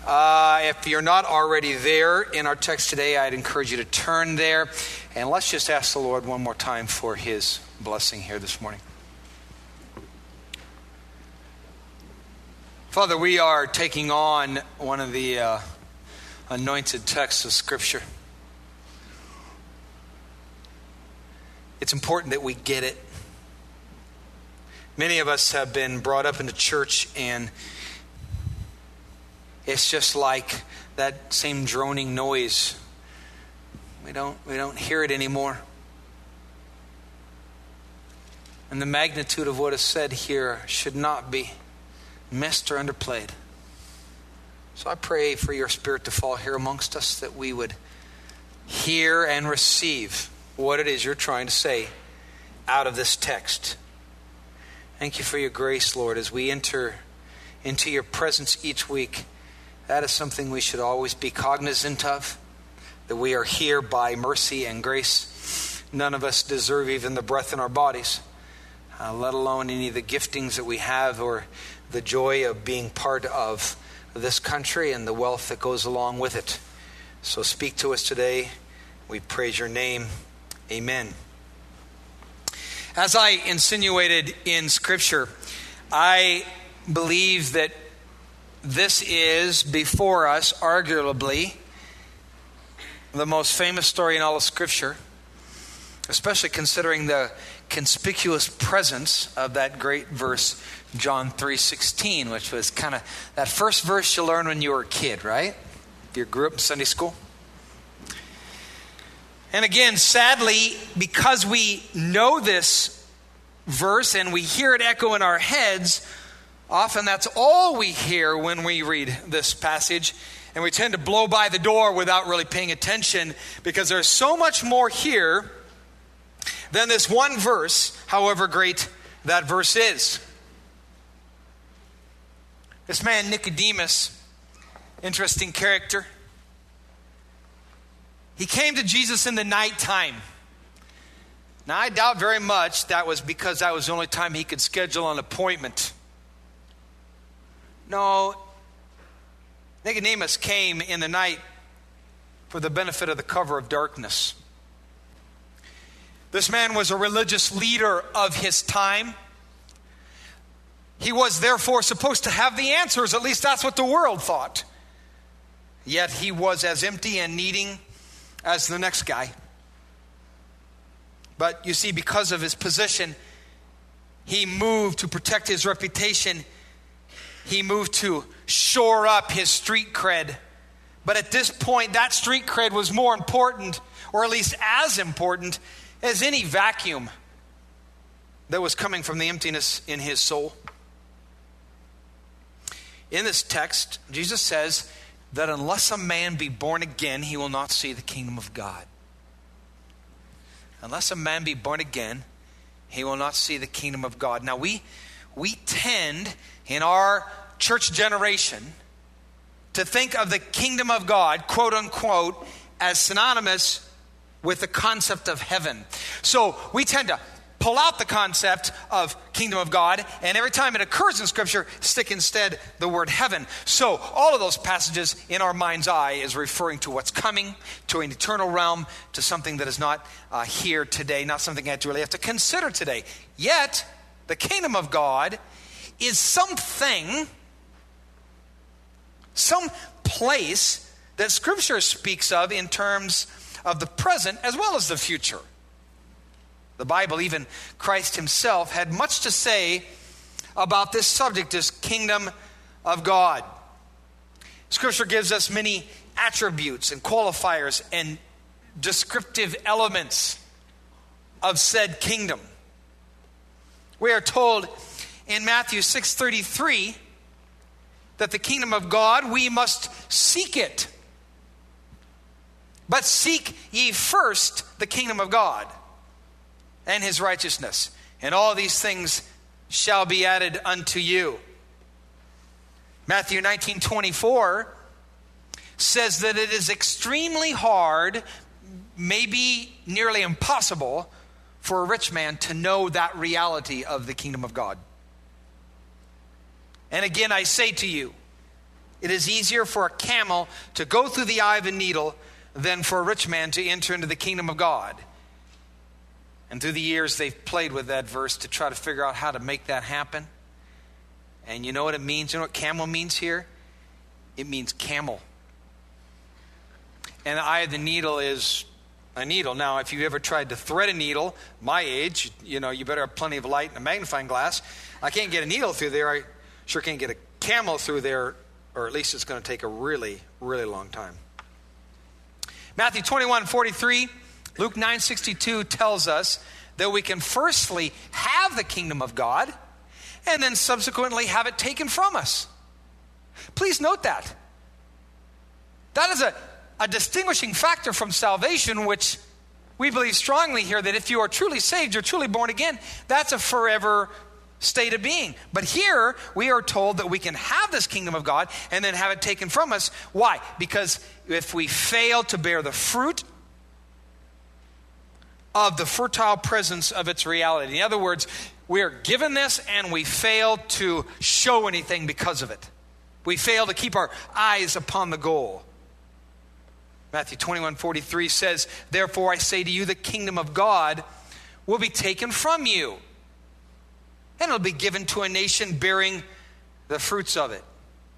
If you're not already there in our text today, I'd encourage you to turn there. And let's just ask the Lord one more time for His blessing here this morning. Father, we are taking on one of the anointed texts of Scripture. It's important that we get it. Many of us have been brought up into church, and it's just like that same droning noise. We don't hear it anymore. And the magnitude of what is said here should not be missed or underplayed. So I pray for your Spirit to fall here amongst us, that we would hear and receive what it is you're trying to say out of this text. Thank you for your grace, Lord, as we enter into your presence each week. That is something we should always be cognizant of, that we are here by mercy and grace. None of us deserve even the breath in our bodies, let alone any of the giftings that we have or the joy of being part of this country and the wealth that goes along with it. So speak to us today. We praise your name. Amen. As I insinuated in Scripture, I believe that this is before us, arguably, the most famous story in all of Scripture, especially considering the conspicuous presence of that great verse, John 3:16, which was kind of that first verse you learned when you were a kid, right? If you grew up in Sunday school. And again, sadly, because we know this verse and we hear it echo in our heads, often that's all we hear when we read this passage. And we tend to blow by the door without really paying attention, because there's so much more here than this one verse, however great that verse is. This man, Nicodemus, interesting character. He came to Jesus in the nighttime. Now, I doubt very much that was because that was the only time he could schedule an appointment. No, Nicodemus came in the night for the benefit of the cover of darkness. This man was a religious leader of his time. He was therefore supposed to have the answers, at least that's what the world thought. Yet he was as empty and needing as the next guy. But you see, because of his position, he moved to protect his reputation. He moved to shore up his street cred. But at this point, that street cred was more important, or at least as important, as any vacuum that was coming from the emptiness in his soul. In this text, Jesus says that unless a man be born again, he will not see the kingdom of God. Unless a man be born again, he will not see the kingdom of God. Now, we tend in our church generation to think of the kingdom of God, quote unquote, as synonymous with the concept of heaven. So we tend to pull out the concept of kingdom of God, and every time it occurs in Scripture, stick instead the word heaven. So all of those passages in our mind's eye is referring to what's coming, to an eternal realm, to something that is not here today, not something I really have to consider today. Yet, the kingdom of God is something, some place that Scripture speaks of in terms of the present as well as the future. The Bible, even Christ himself, had much to say about this subject, this kingdom of God. Scripture gives us many attributes and qualifiers and descriptive elements of said kingdom. We are told in Matthew 6:33 that the kingdom of God, we must seek it. But seek ye first the kingdom of God and his righteousness, and all these things shall be added unto you. Matthew 19:24 says that it is extremely hard, maybe nearly impossible, for a rich man to know that reality of the kingdom of God. And again, I say to you, It is easier for a camel to go through the eye of a needle than for a rich man to enter into the kingdom of God. And through the years, they've played with that verse to try to figure out how to make that happen. And you know what it means? You know what camel means here? It means camel. And the eye of the needle is a needle. Now, if you ever tried to thread a needle, my age, you better have plenty of light and a magnifying glass. I can't get a needle through there. I sure can't get a camel through there, or at least it's going to take a really, really long time. Matthew 21:43, Luke 9:62 tells us that we can firstly have the kingdom of God and then subsequently have it taken from us. Please note that. That is a distinguishing factor from salvation, which we believe strongly here that if you are truly saved, you're truly born again, that's a forever state of being. But here we are told that we can have this kingdom of God and then have it taken from us. Why? Because if we fail to bear the fruit of the fertile presence of its reality. In other words, we are given this and we fail to show anything because of it. We fail to keep our eyes upon the goal. Matthew 21:43 says, "Therefore I say to you, the kingdom of God will be taken from you, and it'll be given to a nation bearing the fruits of it."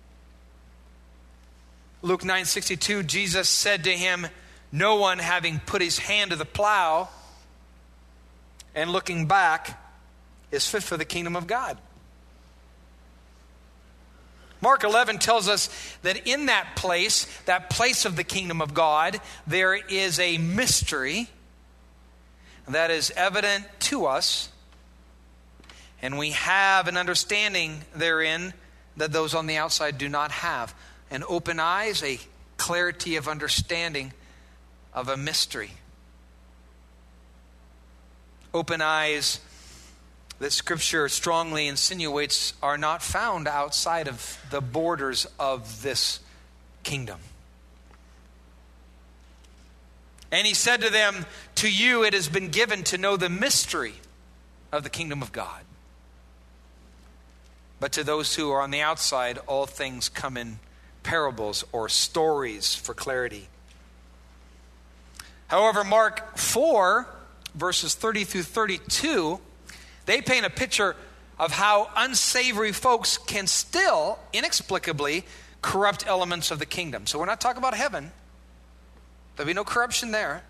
Luke 9:62, Jesus said to him, "No one having put his hand to the plow and looking back is fit for the kingdom of God." Mark 11 tells us that in that place of the kingdom of God, there is a mystery that is evident to us, and we have an understanding therein that those on the outside do not have. An open eyes, a clarity of understanding of a mystery. Open eyes that Scripture strongly insinuates are not found outside of the borders of this kingdom. And he said to them, "To you it has been given to know the mystery of the kingdom of God. But to those who are on the outside, all things come in parables or stories for clarity." However, Mark 4, verses 30 through 32, they paint a picture of how unsavory folks can still inexplicably corrupt elements of the kingdom. So we're not talking about heaven. There'll be no corruption there.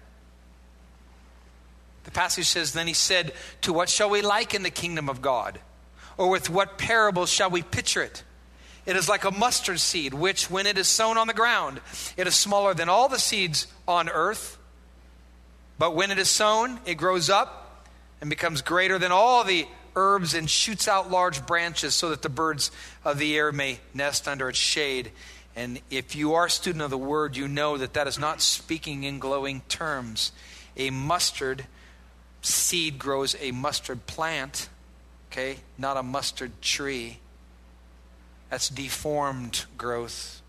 The passage says, "Then he said, 'To what shall we liken the kingdom of God? Or with what parable shall we picture it? It is like a mustard seed, which when it is sown on the ground, it is smaller than all the seeds on earth. But when it is sown, it grows up and becomes greater than all the herbs and shoots out large branches so that the birds of the air may nest under its shade.'" And if you are a student of the word, you know that that is not speaking in glowing terms. A mustard seed grows a mustard plant, okay, not a mustard tree. That's deformed growth.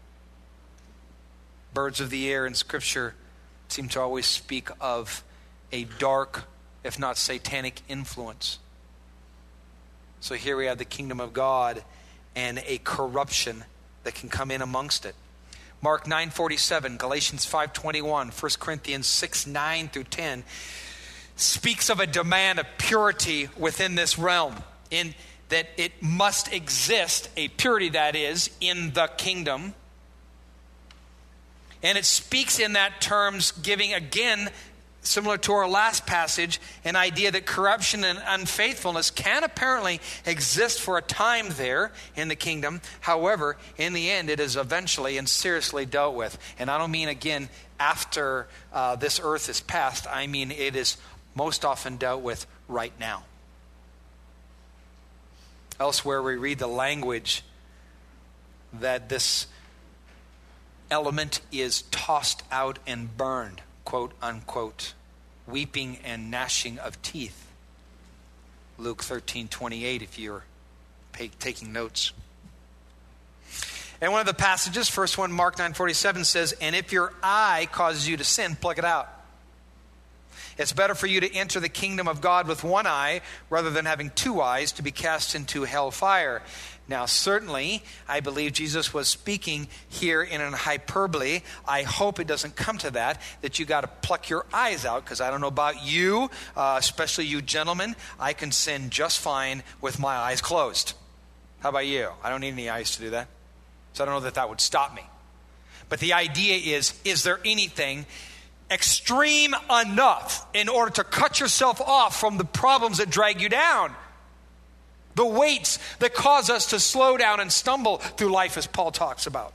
Birds of the air in Scripture seem to always speak of a dark, if not satanic, influence. So here we have the kingdom of God and a corruption that can come in amongst it. Mark 9:47, Galatians 5:21, 1 Corinthians 6:9 through 10 speaks of a demand of purity within this realm, in that it must exist, a purity that is, in the kingdom. And it speaks in that terms, giving again, similar to our last passage, an idea that corruption and unfaithfulness can apparently exist for a time there in the kingdom. However, in the end, it is eventually and seriously dealt with. And I don't mean, again, after this earth is past. I mean, it is most often dealt with right now. Elsewhere, we read the language that this element is tossed out and burned, quote unquote, weeping and gnashing of teeth. Luke 13:28, if you're taking notes. And one of the passages, first one, Mark 9:47 says, "And if your eye causes you to sin, pluck it out. It's better for you to enter the kingdom of God with one eye rather than having two eyes to be cast into hellfire. Now, certainly, I believe Jesus was speaking here in an hyperbole. I hope it doesn't come to that you got to pluck your eyes out, because I don't know about you, especially you gentlemen. I can sin just fine with my eyes closed. How about you? I don't need any eyes to do that. So I don't know that would stop me. But the idea is there anything extreme enough in order to cut yourself off from the problems that drag you down? The weights that cause us to slow down and stumble through life, as Paul talks about.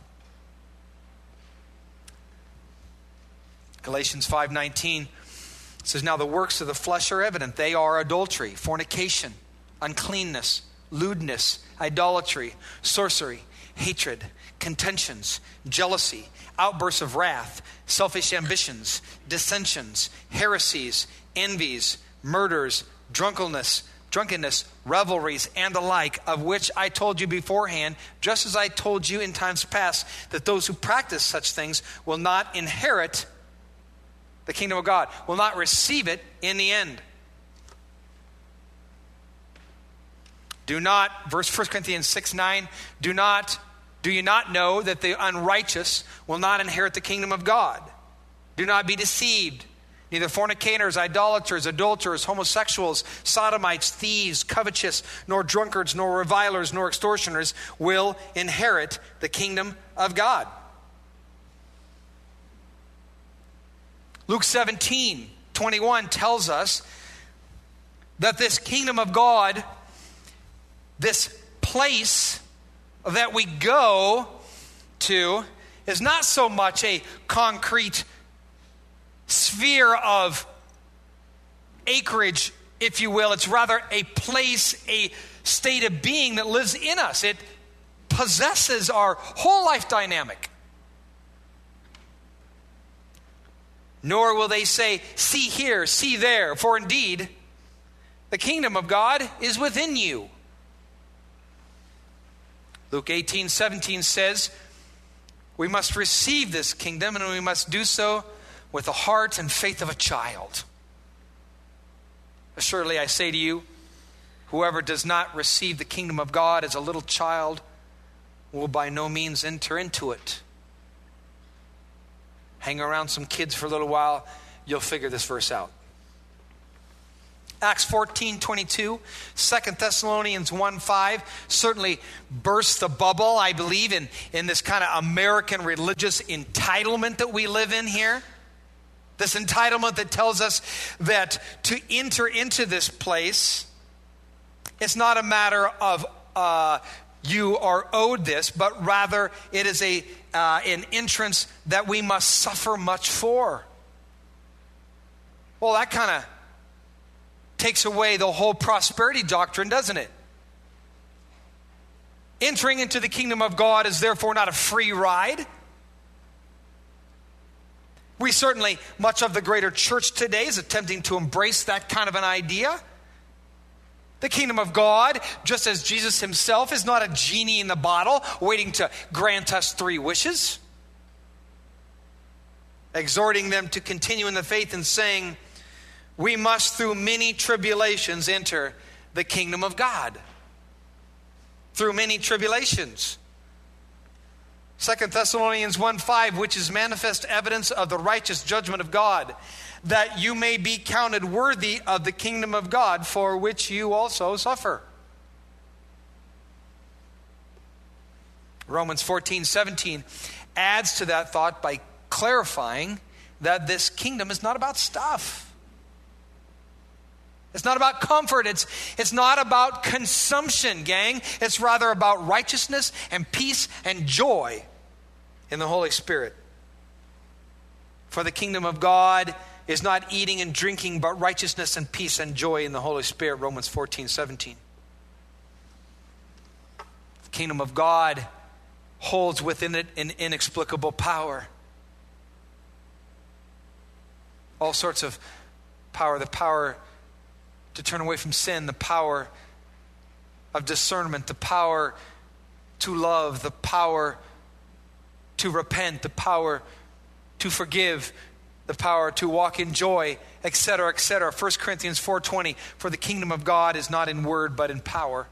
Galatians 5:19 says, "Now the works of the flesh are evident. They are adultery, fornication, uncleanness, lewdness, idolatry, sorcery, hatred, contentions, jealousy, outbursts of wrath, selfish ambitions, dissensions, heresies, envies, murders, drunkenness, revelries, and the like, of which I told you beforehand, just as I told you in times past, that those who practice such things will not inherit the kingdom of God, will not receive it in the end." Do not, verse 1 Corinthians 6:9, do you not know that the unrighteous will not inherit the kingdom of God? Do not be deceived. Neither fornicators, idolaters, adulterers, homosexuals, sodomites, thieves, covetous, nor drunkards, nor revilers, nor extortioners will inherit the kingdom of God. Luke 17:21 tells us that this kingdom of God, this place that we go to, is not so much a concrete sphere of acreage, if you will. It's rather a place, a state of being that lives in us. It possesses our whole life dynamic. Nor will they say, "See here, see there," for indeed, the kingdom of God is within you. Luke 18:17 says, we must receive this kingdom, and we must do so with the heart and faith of a child. Assuredly, I say to you, whoever does not receive the kingdom of God as a little child will by no means enter into it. Hang around some kids for a little while, you'll figure this verse out. Acts 14:22, 2 Thessalonians 1:5 certainly bursts the bubble, I believe, in this kind of American religious entitlement that we live in here. This entitlement that tells us that to enter into this place, it's not a matter of you are owed this, but rather it is an entrance that we must suffer much for. Well, that kind of takes away the whole prosperity doctrine, doesn't it? Entering into the kingdom of God is therefore not a free ride. We certainly, much of the greater church today is attempting to embrace that kind of an idea. The kingdom of God, just as Jesus himself, is not a genie in the bottle waiting to grant us 3 wishes. Exhorting them to continue in the faith and saying, we must through many tribulations enter the kingdom of God. Through many tribulations. 2 Thessalonians 1:5, which is manifest evidence of the righteous judgment of God, that you may be counted worthy of the kingdom of God, for which you also suffer. Romans 14:17 adds to that thought by clarifying that this kingdom is not about stuff. It's not about comfort. It's not about consumption, gang. It's rather about righteousness and peace and joy in the Holy Spirit. For the kingdom of God is not eating and drinking, but righteousness and peace and joy in the Holy Spirit, Romans 14:17. The kingdom of God holds within it an inexplicable power. All sorts of power. The power to turn away from sin, the power of discernment, the power to love, the power to repent, the power to forgive, the power to walk in joy, etc., etc. 1 Corinthians 4:20, for the kingdom of God is not in word, but in power.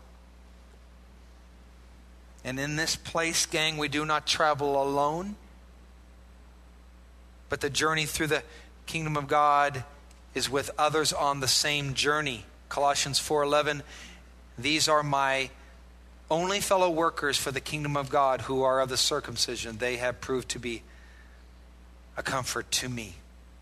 And in this place, gang, we do not travel alone, but the journey through the kingdom of God is with others on the same journey. Colossians 4:11, these are my only fellow workers for the kingdom of God who are of the circumcision. They have proved to be a comfort to me.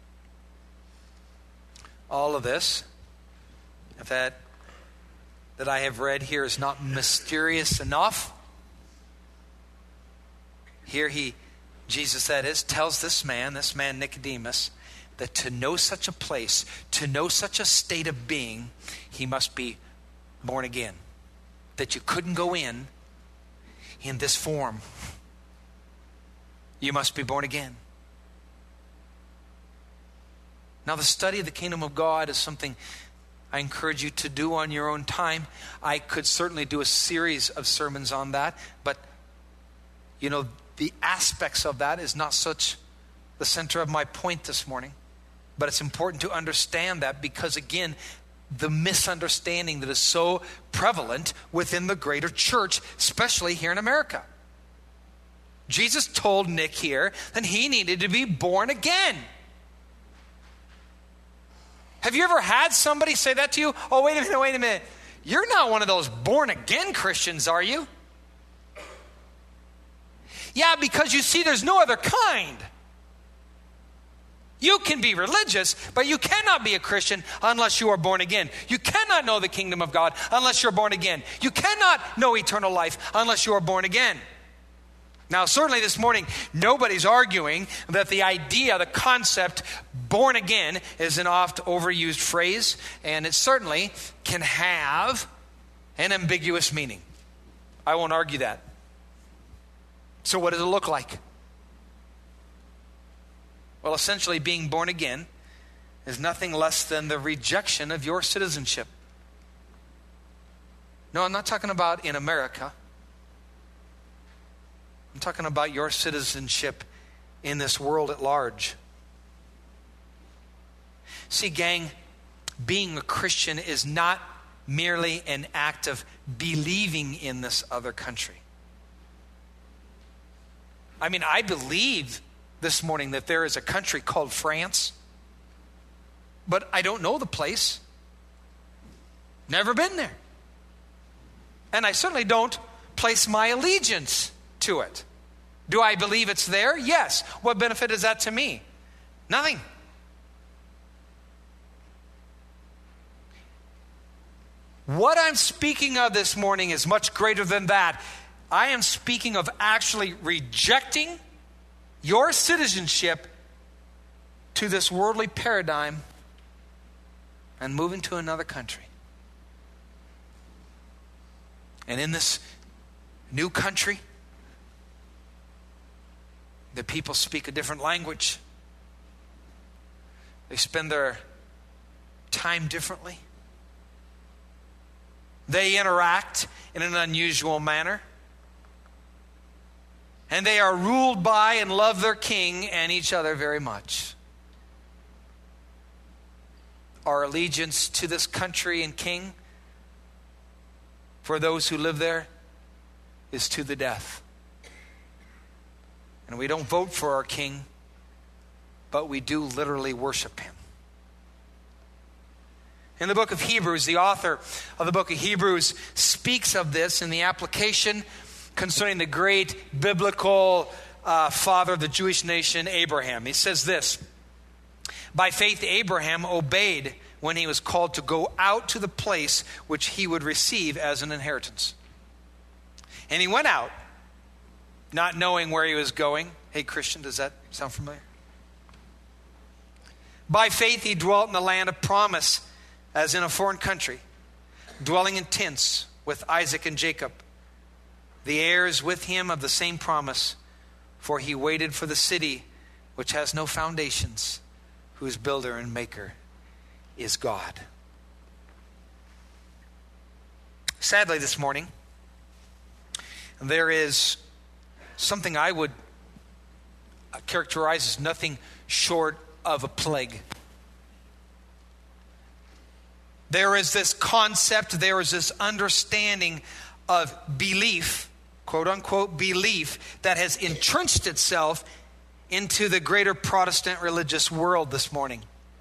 All of this, if that I have read here is not mysterious enough, here Jesus that is, tells this man Nicodemus, that to know such a place, to know such a state of being, he must be born again. That you couldn't go in this form. You must be born again. Now, the study of the kingdom of God is something I encourage you to do on your own time. I could certainly do a series of sermons on that, but the aspects of that is not such the center of my point this morning. But it's important to understand that because, again, the misunderstanding that is so prevalent within the greater church, especially here in America. Jesus told Nick here that he needed to be born again. Have you ever had somebody say that to you? Oh, wait a minute. You're not one of those born again Christians, are you? Yeah, because you see, there's no other kind. You can be religious, but you cannot be a Christian unless you are born again. You cannot know the kingdom of God unless you're born again. You cannot know eternal life unless you are born again. Now, certainly this morning, nobody's arguing that the idea, the concept, born again, is an oft overused phrase, and it certainly can have an ambiguous meaning. I won't argue that. So what does it look like? Well, essentially, being born again is nothing less than the rejection of your citizenship. No, I'm not talking about in America. I'm talking about your citizenship in this world at large. See, gang, being a Christian is not merely an act of believing in this other country. I mean, I believe this morning that there is a country called France, but I don't know the place. Never been there. And I certainly don't place my allegiance to it. Do I believe it's there? Yes. What benefit is that to me? Nothing. What I'm speaking of this morning is much greater than that. I am speaking of actually rejecting your citizenship to this worldly paradigm and moving to another country. And in this new country, the people speak a different language. They spend their time differently. They interact in an unusual manner. And they are ruled by and love their king and each other very much. Our allegiance to this country and king, for those who live there, is to the death. And we don't vote for our king, but we do literally worship him. In the book of Hebrews, the author of the book of Hebrews speaks of this in the application concerning the great biblical father of the Jewish nation, Abraham. He says this: by faith, Abraham obeyed when he was called to go out to the place which he would receive as an inheritance. And he went out, not knowing where he was going. Hey, Christian, does that sound familiar? By faith, he dwelt in the land of promise, as in a foreign country, dwelling in tents with Isaac and Jacob, the heirs with him of the same promise, for he waited for the city which has no foundations, whose builder and maker is God. Sadly, this morning, there is something I would characterize as nothing short of a plague. There is this concept, there is this understanding of belief, quote unquote belief, that has entrenched itself into the greater Protestant religious world this morning.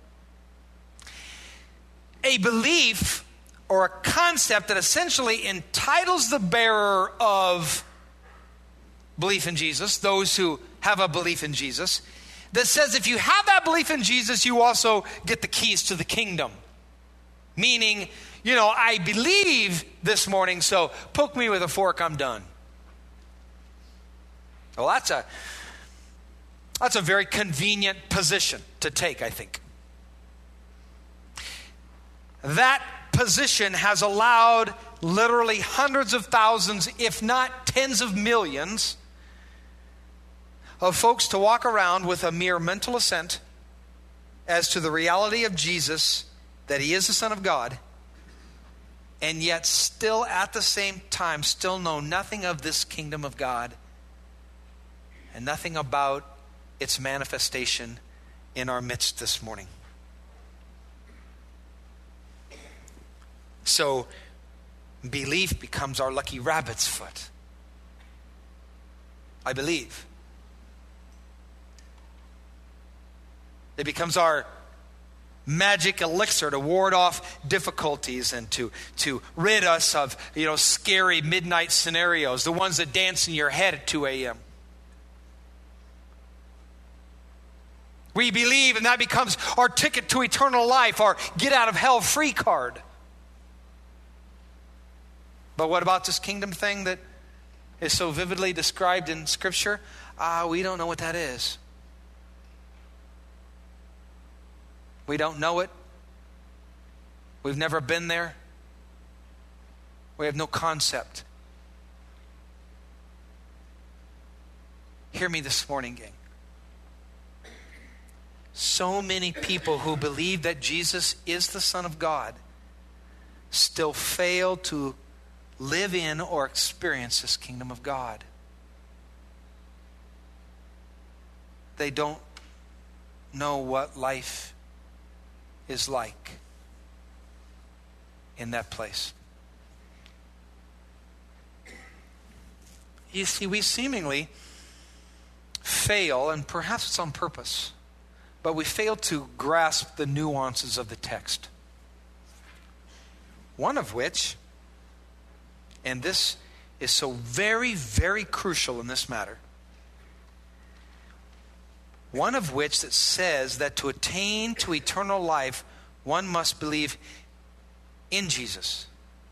A belief or a concept that essentially entitles the bearer of belief in Jesus, those who have a belief in Jesus, that says if you have that belief in Jesus, you also get the keys to the kingdom. Meaning, I believe this morning, so poke me with a fork, I'm done. Well, that's a very convenient position to take, I think. That position has allowed literally hundreds of thousands, if not tens of millions, of folks to walk around with a mere mental assent as to the reality of Jesus, that he is the Son of God, and yet still at the same time still know nothing of this kingdom of God and nothing about its manifestation in our midst this morning. So belief becomes our lucky rabbit's foot. I believe. It becomes our magic elixir to ward off difficulties and to rid us of, scary midnight scenarios, the ones that dance in your head at 2 a.m. We believe, and that becomes our ticket to eternal life, our get out of hell free card. But what about this kingdom thing that is so vividly described in Scripture? We don't know what that is. We don't know it. We've never been there. We have no concept. Hear me this morning, gang. So many people who believe that Jesus is the Son of God still fail to live in or experience this kingdom of God. They don't know what life is like in that place. You see, we seemingly fail, and perhaps it's on purpose, but we fail to grasp the nuances of the text. One of which, and this is so very, very crucial in this matter, one of which that says that to attain to eternal life, one must believe in Jesus.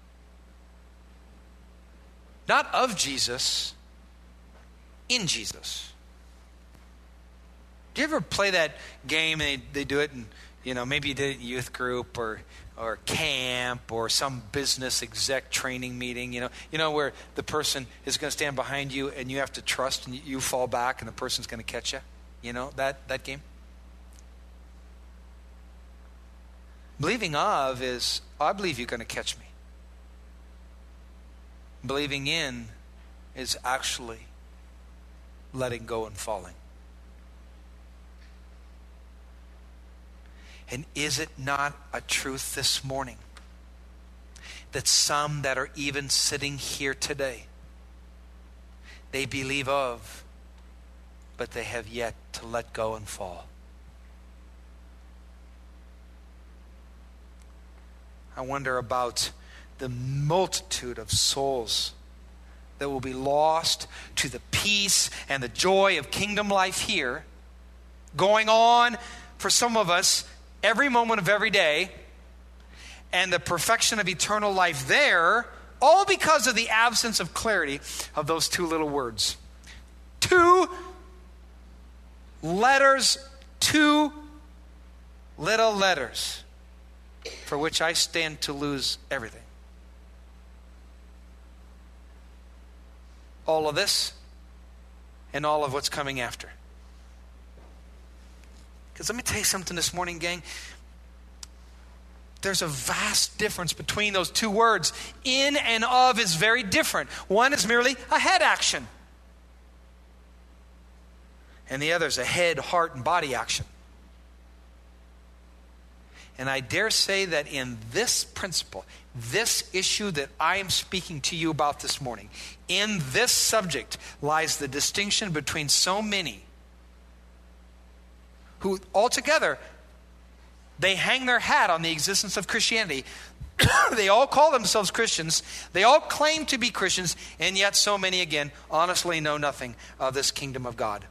Not of Jesus, in Jesus. Do you ever play that game and they do it in, maybe you did it in youth group or camp or some business exec training meeting, where the person is going to stand behind you and you have to trust and you fall back and the person's going to catch you? That game? Believing of is, I believe you're going to catch me. Believing in is actually letting go and falling. And is it not a truth this morning that some that are even sitting here today, they believe of, but they have yet to let go and fall? I wonder about the multitude of souls that will be lost to the peace and the joy of kingdom life here, going on for some of us every moment of every day, and the perfection of eternal life there, all because of the absence of clarity of those two little words. 2 letters, 2 little letters, for which I stand to lose everything. All of this and all of what's coming after. Because let me tell you something this morning, gang. There's a vast difference between those two words. In and of is very different. One is merely a head action. And the other is a head, heart, and body action. And I dare say that in this principle, this issue that I am speaking to you about this morning, in this subject lies the distinction between so many who altogether, they hang their hat on the existence of Christianity. They all call themselves Christians. They all claim to be Christians, and yet so many, again, honestly know nothing of this kingdom of God.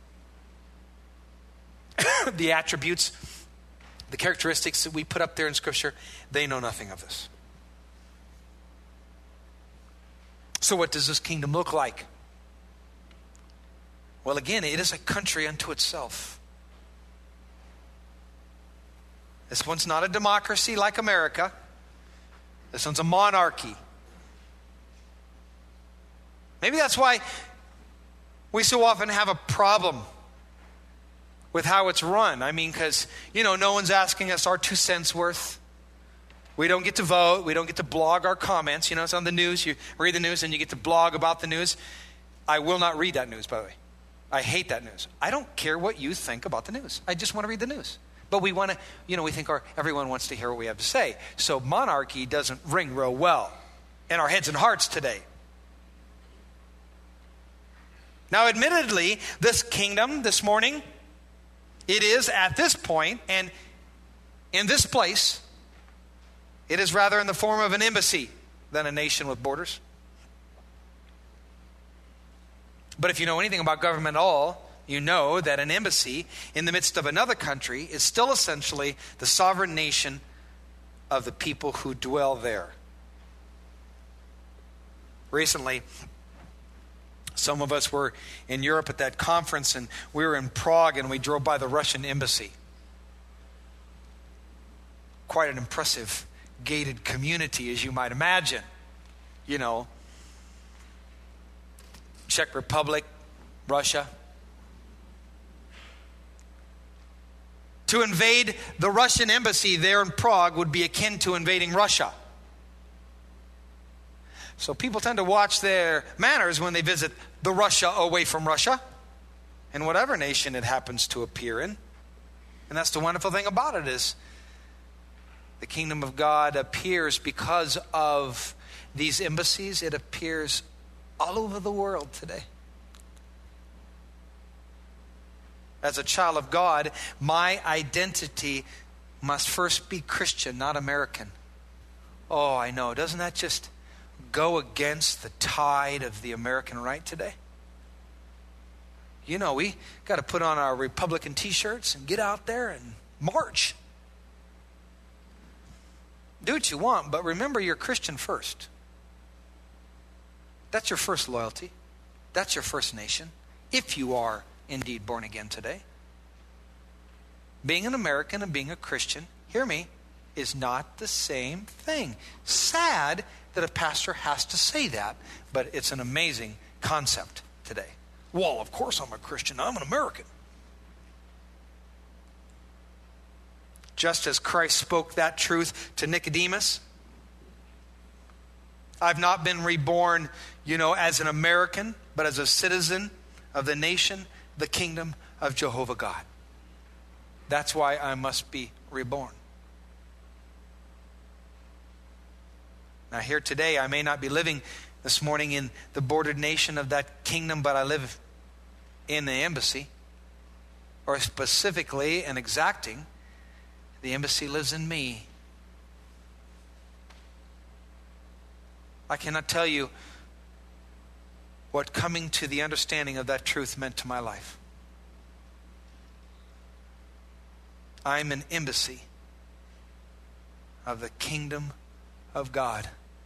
The attributes, the characteristics that we put up there in Scripture, they know nothing of this. So what does this kingdom look like? Well, again, it is a country unto itself. This one's not a democracy like America. This one's a monarchy. Maybe that's why we so often have a problem with how it's run. I mean, because, no one's asking us our 2 cents worth. We don't get to vote. We don't get to blog our comments. It's on the news. You read the news and you get to blog about the news. I will not read that news, by the way. I hate that news. I don't care what you think about the news. I just want to read the news. But we want to, we think everyone wants to hear what we have to say. So monarchy doesn't ring real well in our heads and hearts today. Now, admittedly, this kingdom this morning, it is at this point and in this place, it is rather in the form of an embassy than a nation with borders. But if you know anything about government at all, you know that an embassy in the midst of another country is still essentially the sovereign nation of the people who dwell there. Recently, some of us were in Europe at that conference, and we were in Prague, and we drove by the Russian embassy. Quite an impressive gated community, as you might imagine. Czech Republic, Russia. To invade the Russian embassy there in Prague would be akin to invading Russia. So people tend to watch their manners when they visit the Russia away from Russia, and whatever nation it happens to appear in. And that's the wonderful thing about it, is the kingdom of God appears because of these embassies. It appears all over the world today. As a child of God, my identity must first be Christian, not American. Oh, I know. Doesn't that just go against the tide of the American right today? We got to put on our Republican t-shirts and get out there and march. Do what you want, but remember you're Christian first. That's your first loyalty. That's your first nation, if you are indeed born again today. Being an American and being a Christian, hear me, is not the same thing. Sad that a pastor has to say that, but it's an amazing concept today. Well, of course I'm a Christian. I'm an American. Just as Christ spoke that truth to Nicodemus, I've not been reborn, as an American, but as a citizen of the nation, the kingdom of Jehovah God. That's why I must be reborn. Now here today, I may not be living this morning in the bordered nation of that kingdom, but I live in the embassy. Or specifically and exacting, the embassy lives in me. I cannot tell you what coming to the understanding of that truth meant to my life. I'm an embassy of the kingdom of God.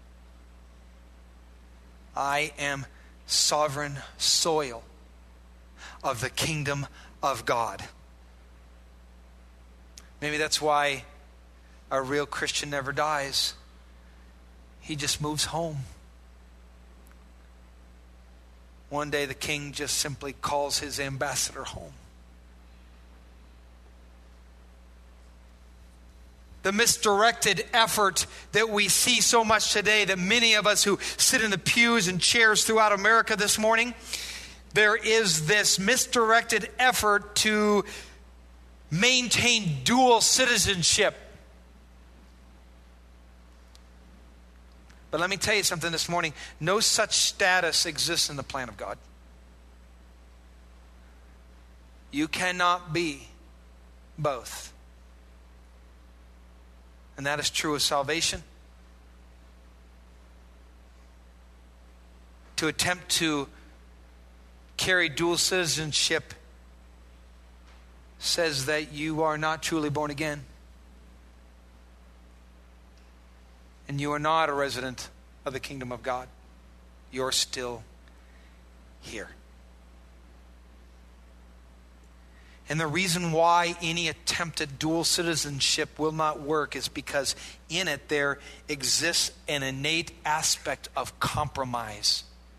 I am sovereign soil of the kingdom of God. Maybe that's why a real Christian never dies. He just moves home. One day the king just simply calls his ambassador home. The misdirected effort that we see so much today, that many of us who sit in the pews and chairs throughout America this morning, there is this misdirected effort to maintain dual citizenship But let me tell you something this morning. No such status exists in the plan of God. You cannot be both. And that is true of salvation. To attempt to carry dual citizenship says that you are not truly born again. And you are not a resident of the kingdom of God. You're still here. And the reason why any attempt at dual citizenship will not work is because in it there exists an innate aspect of compromise.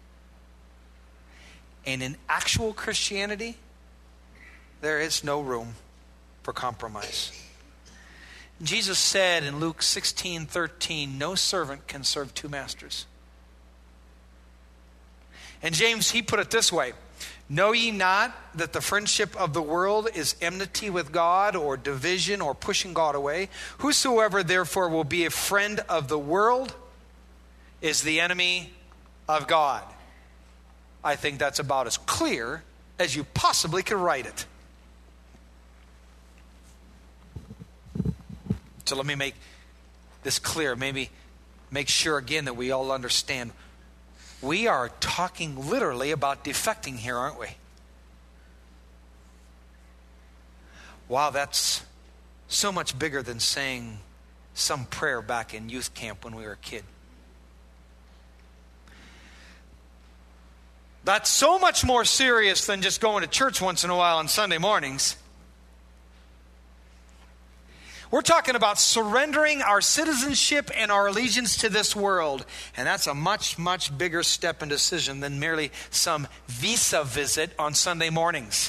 And in actual Christianity, there is no room for compromise. Jesus said in Luke 16:13, no servant can serve two masters. And James, he put it this way, know ye not that the friendship of the world is enmity with God, or division, or pushing God away? Whosoever therefore will be a friend of the world is the enemy of God. I think that's about as clear as you possibly could write it. So let me make this clear. Maybe make sure again that we all understand. We are talking literally about defecting here, aren't we? Wow, that's so much bigger than saying some prayer back in youth camp when we were a kid. That's so much more serious than just going to church once in a while on Sunday mornings. We're talking about surrendering our citizenship and our allegiance to this world. And that's a much, much bigger step and decision than merely some visa visit on Sunday mornings.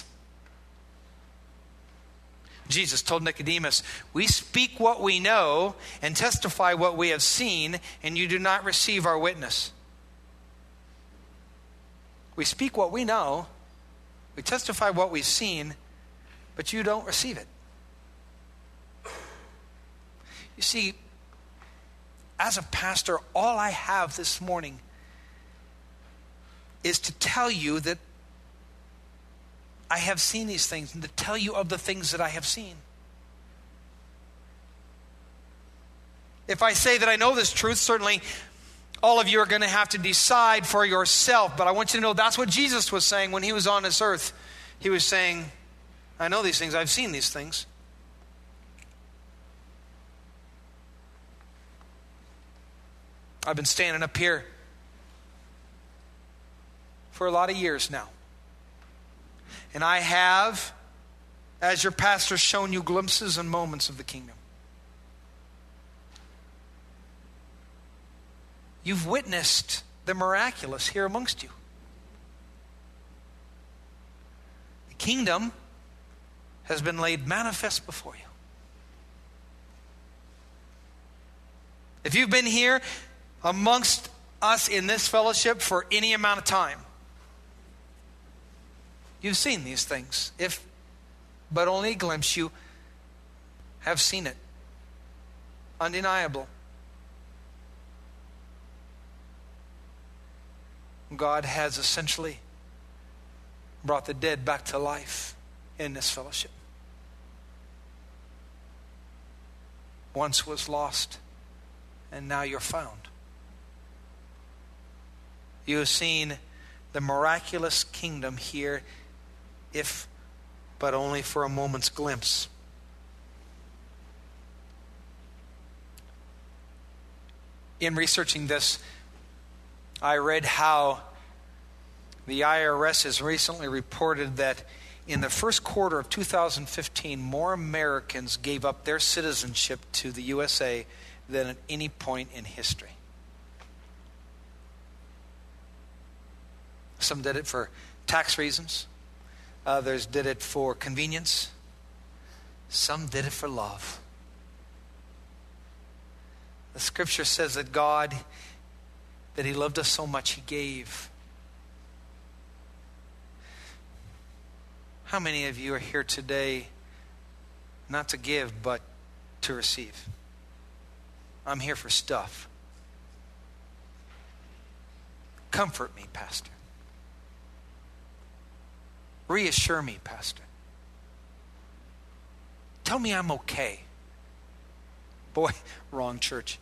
Jesus told Nicodemus, we speak what we know and testify what we have seen, and you do not receive our witness. We speak what we know, we testify what we've seen, but you don't receive it. You see, as a pastor, all I have this morning is to tell you that I have seen these things and to tell you of the things that I have seen. If I say that I know this truth, certainly all of you are going to have to decide for yourself. But I want you to know that's what Jesus was saying when he was on this earth. He was saying, I know these things. I've seen these things. I've been standing up here for a lot of years now. And I have, as your pastor, shown you glimpses and moments of the kingdom. You've witnessed the miraculous here amongst you. The kingdom has been laid manifest before you. If you've been here amongst us in this fellowship for any amount of time, you've seen these things. If but only a glimpse, you have seen it. Undeniable. God has essentially brought the dead back to life in this fellowship. Once was lost, and now you're found. You have seen the miraculous kingdom here, if but only for a moment's glimpse. In researching this, I read how the IRS has recently reported that in the first quarter of 2015, more Americans gave up their citizenship to the USA than at any point in history. Some did it for tax reasons. Others did it for convenience. Some did it for love. The scripture says that God, that he loved us so much, he gave. How many of you are here today not to give, but to receive? I'm here for stuff. Comfort me, Pastor. Reassure me, Pastor. Tell me I'm okay. Boy, wrong church.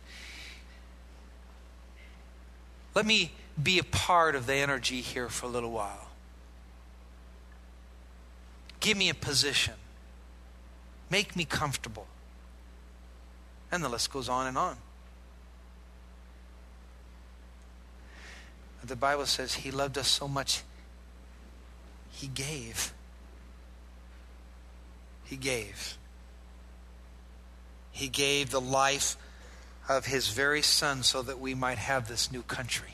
Let me be a part of the energy here for a little while. Give me a position. Make me comfortable. And the list goes on and on. The Bible says he loved us so much, he gave. He gave. He gave the life of his very son so that we might have this new country.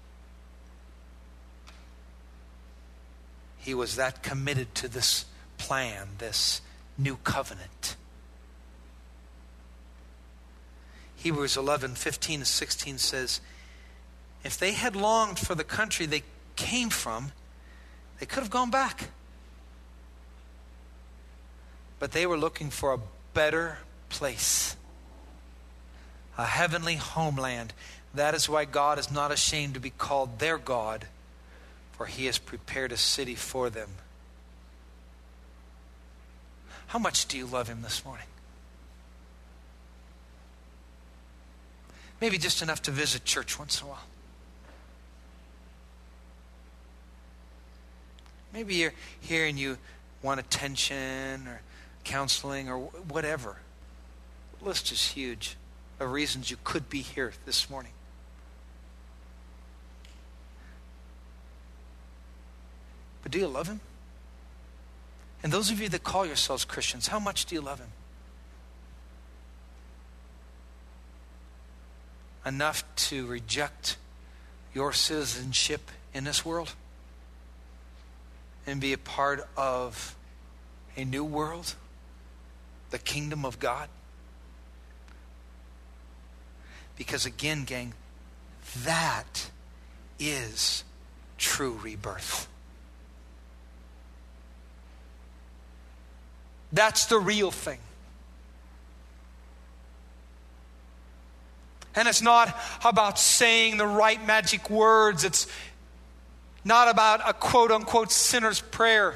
He was that committed to this plan, this new covenant. Hebrews 11:15-16 says, if they had longed for the country they came from, they could have gone back. But they were looking for a better place, a heavenly homeland. That is why God is not ashamed to be called their God, for he has prepared a city for them. How much do you love him this morning? Maybe just enough to visit church once in a while. Maybe you're here and you want attention or counseling or whatever. The list is huge of reasons you could be here this morning. But do you love him? And those of you that call yourselves Christians, how much do you love him? Enough to reject your citizenship in this world and be a part of a new world, the kingdom of God? Because again, gang, that is true rebirth. That's the real thing. And it's not about saying the right magic words. It's not about a quote-unquote sinner's prayer.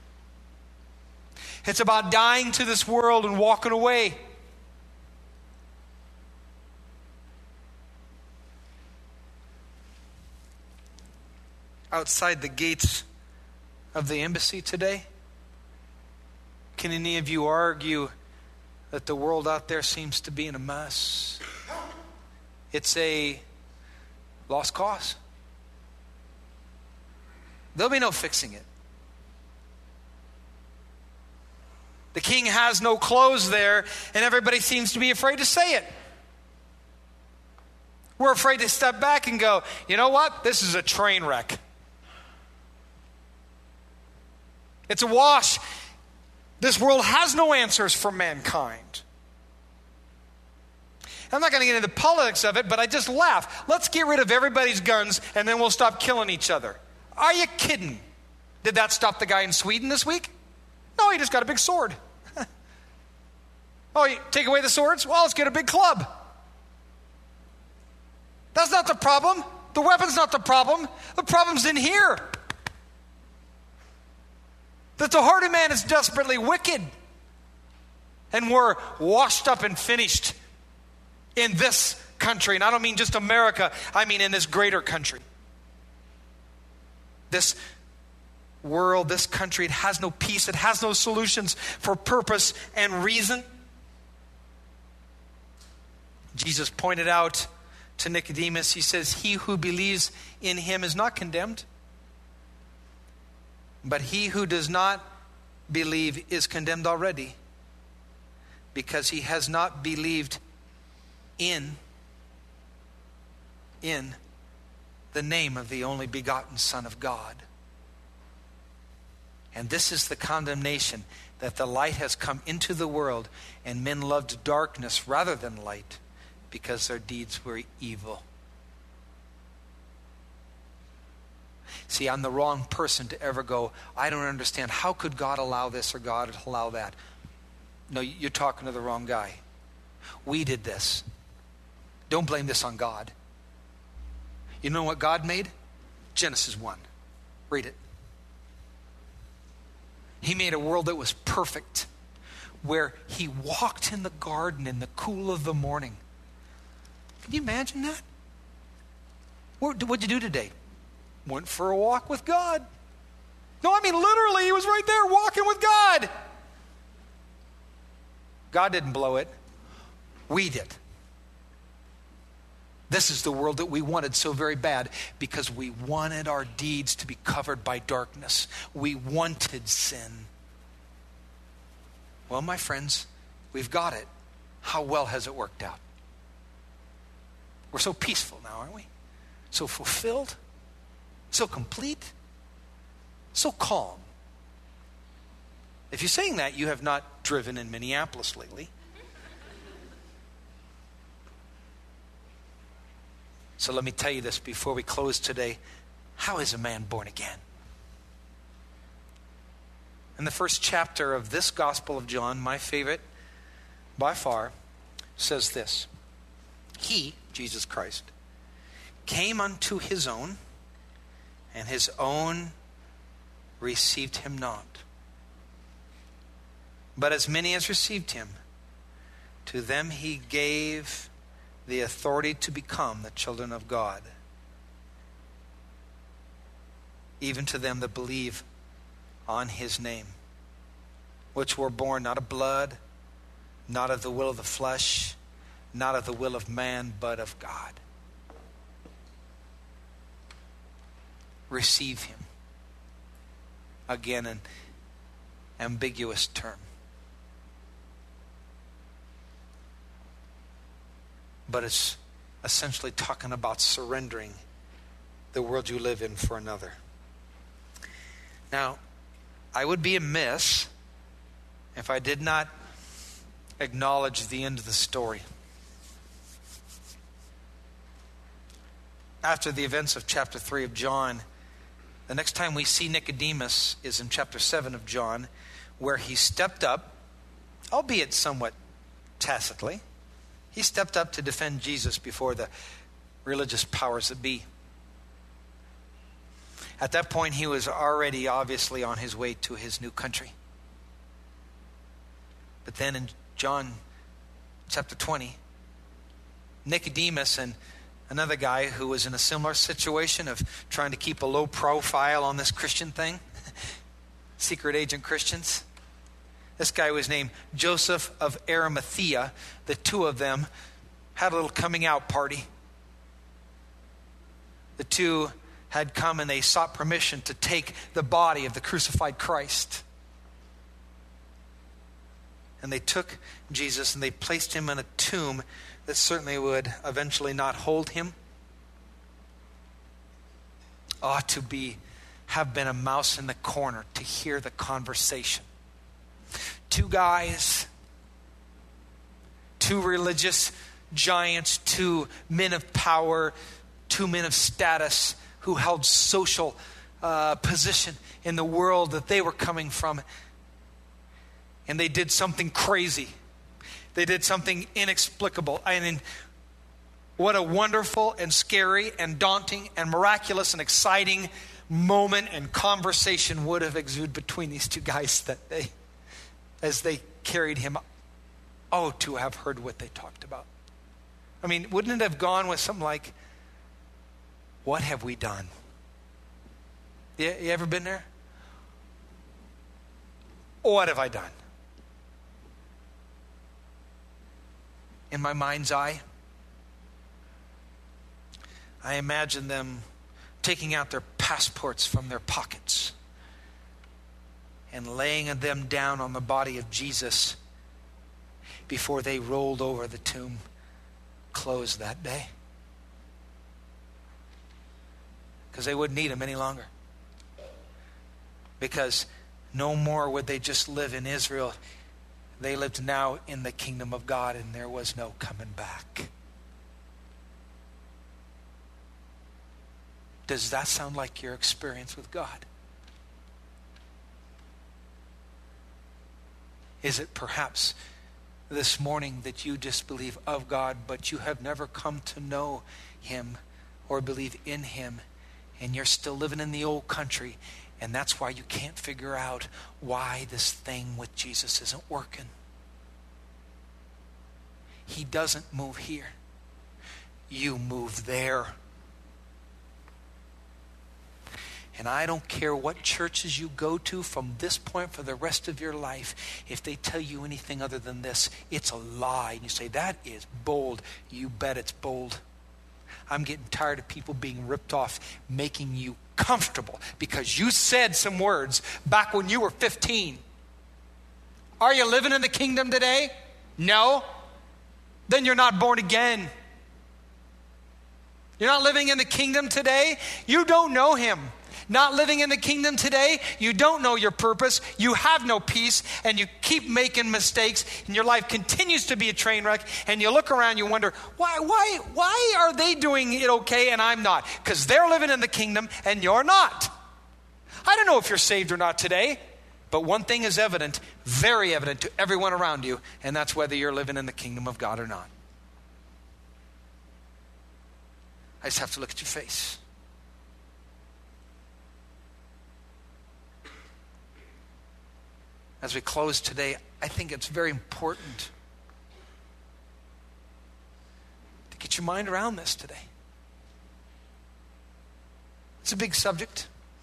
It's about dying to this world and walking away. Outside the gates of the embassy today, can any of you argue that the world out there seems to be in a mess? It's a lost cause. There'll be no fixing it. The king has no clothes there, and everybody seems to be afraid to say it. We're afraid to step back and go, you know what? This is a train wreck. It's a wash. This world has no answers for mankind. I'm not going to get into the politics of it, but I just laugh. Let's get rid of everybody's guns and then we'll stop killing each other. Are you kidding? Did that stop the guy in Sweden this week? No, he just got a big sword. Oh, you take away the swords? Well, let's get a big club. That's not the problem. The weapon's not the problem. The problem's in here. That the heart of man is desperately wicked. And we're washed up and finished in this country. And I don't mean just America. I mean in this greater country. This world, this country, it has no peace. It has no solutions for purpose and reason. Jesus pointed out to Nicodemus, he says, he who believes in him is not condemned. But he who does not believe is condemned already, because he has not believed in the name of the only begotten Son of God. And this is the condemnation, that the light has come into the world, and men loved darkness rather than light, because their deeds were evil. See, I'm the wrong person to ever go, I don't understand. How could God allow this or God allow that? No, you're talking to the wrong guy. We did this. Don't blame this on God. You know what God made? Genesis 1. Read it. He made a world that was perfect, where he walked in the garden in the cool of the morning. Can you imagine that? What'd you do today? Went for a walk with God. No, I mean literally, he was right there walking with God. God didn't blow it. We did. This is the world that we wanted so very bad because we wanted our deeds to be covered by darkness. We wanted sin. Well, my friends, we've got it. How well has it worked out? We're so peaceful now, aren't we? So fulfilled, so complete, so calm. If you're saying that, you have not driven in Minneapolis lately. So let me tell you this before we close today. How is a man born again? In the first chapter of this Gospel of John, my favorite by far, says this. He, Jesus Christ, came unto his own, and his own received him not. But as many as received him, to them he gave the authority to become the children of God, even to them that believe on his name, which were born not of blood, not of the will of the flesh, not of the will of man, but of God. Receive him. Again, an ambiguous term. But it's essentially talking about surrendering the world you live in for another. Now, I would be amiss if I did not acknowledge the end of the story. After the events of chapter 3 of John, the next time we see Nicodemus is in chapter 7 of John, where he stepped up, albeit somewhat tacitly. He stepped up to defend Jesus before the religious powers that be. At that point, he was already obviously on his way to his new country. But then in John chapter 20, Nicodemus and another guy who was in a similar situation of trying to keep a low profile on this Christian thing, secret agent Christians. This guy was named Joseph of Arimathea. The two of them had a little coming out party. The two had come and they sought permission to take the body of the crucified Christ. And they took Jesus and they placed him in a tomb that certainly would eventually not hold him. Ought to have been a mouse in the corner to hear the conversation. Two guys, two religious giants, two men of power, two men of status who held social position in the world that they were coming from. And they did something crazy. They did something inexplicable. I mean, what a wonderful and scary and daunting and miraculous and exciting moment and conversation would have exuded between these two guys that day as they carried him. Oh, to have heard what they talked about. I mean, wouldn't it have gone with something like, what have we done? You ever been there? What have I done? In my mind's eye, I imagine them taking out their passports from their pockets and laying them down on the body of Jesus before they rolled over the tomb closed that day. Because they wouldn't need him any longer. Because no more would they just live in Israel. They lived now in the kingdom of God, and there was no coming back. Does that sound like your experience with God? Is it perhaps this morning that you disbelieve of God, but you have never come to know him or believe in him and you're still living in the old country, and that's why you can't figure out why this thing with Jesus isn't working. He doesn't move here. You move there. And I don't care what churches you go to from this point for the rest of your life, if they tell you anything other than this, it's a lie. And you say, that is bold. You bet it's bold. I'm getting tired of people being ripped off, making you comfortable because you said some words back when you were 15. Are you living in the kingdom today? No. Then you're not born again. You're not living in the kingdom today. You don't know him. Not living in the kingdom today, you don't know your purpose, you have no peace, and you keep making mistakes, and your life continues to be a train wreck, and you look around, you wonder, why are they doing it okay and I'm not? Because they're living in the kingdom and you're not. I don't know if you're saved or not today, but one thing is evident, very evident to everyone around you, and that's whether you're living in the kingdom of God or not. I just have to look at your face. As we close today, I think it's very important to get your mind around this today. It's a big subject.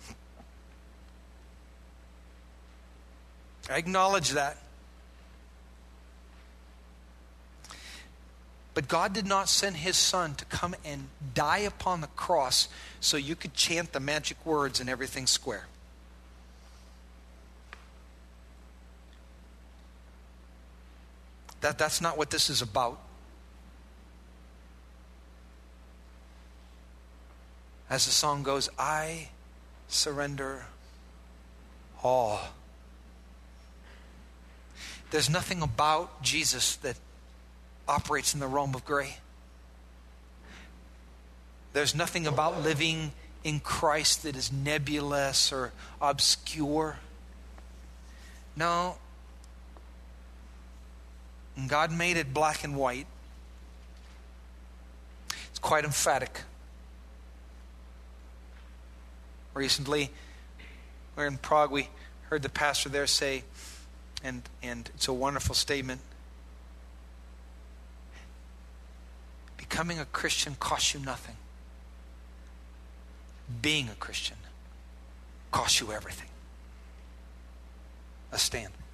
I acknowledge that. But God did not send his son to come and die upon the cross so you could chant the magic words and everything's square. That's not what this is about. As the song goes, I surrender all. There's nothing about Jesus that operates in the realm of gray. There's nothing about living in Christ that is nebulous or obscure. No. God made it black and white. It's quite emphatic. Recently, we were in Prague. We heard the pastor there say, and it's a wonderful statement, becoming a Christian costs you nothing. Being a Christian costs you everything. Let's stand.